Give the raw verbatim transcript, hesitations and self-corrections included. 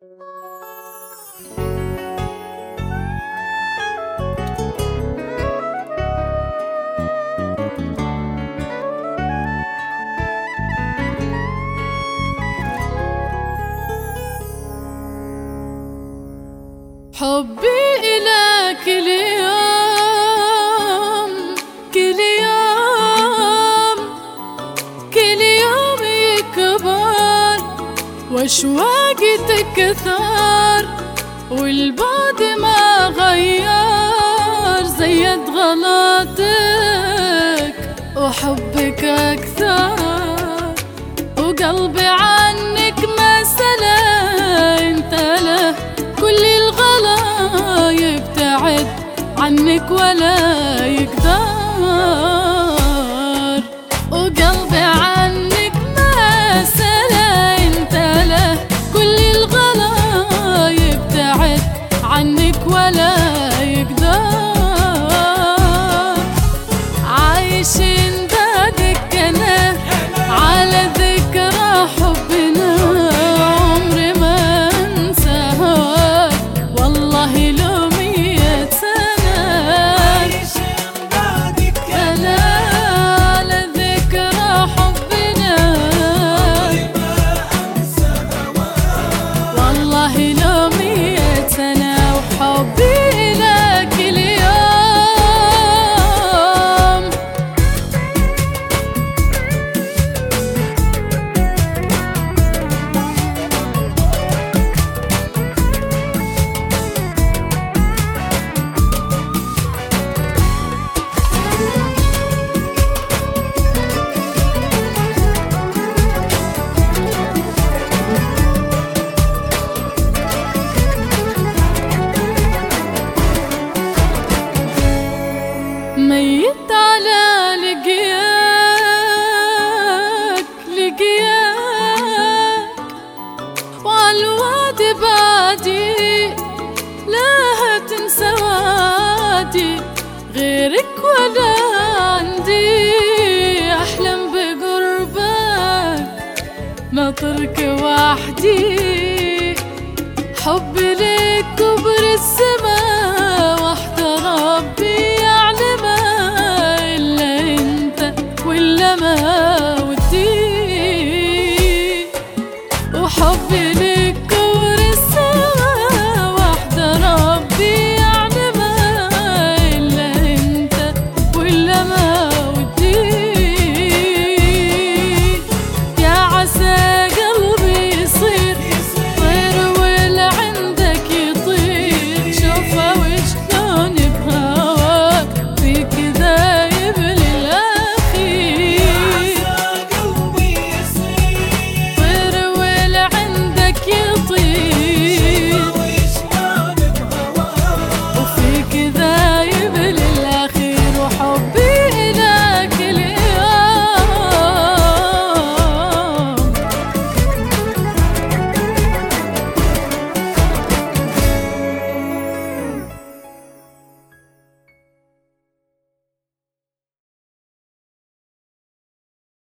حبي إلك كل يوم كل يوم كل يوم يكبر، واشواقي تكثر، والبعد ما غير، زيد غلاطك وحبك أكثر، وقلبي عنك ما سلا، انت له كل الغلا يبتعد عنك ولا يقدر، وقلبي عنك ما سلا، انت له كل الغلا يبتعد عنك ولا يقدر. عايشين بعدك انا على ذكرى حبنا، عمري ما انساها والله لو مية سنة. عايشين بعدك انا على ذكرى حبنا، عمري ما انساها والله لو مية سنة، وحبي لك اليوم. ميت على لقياك لقياك، وعالوعد بعدي لا تنسى وعدي، غيرك ولا عندي، أحلم بقربك ما أترك وحدي، حبي لك كبر السما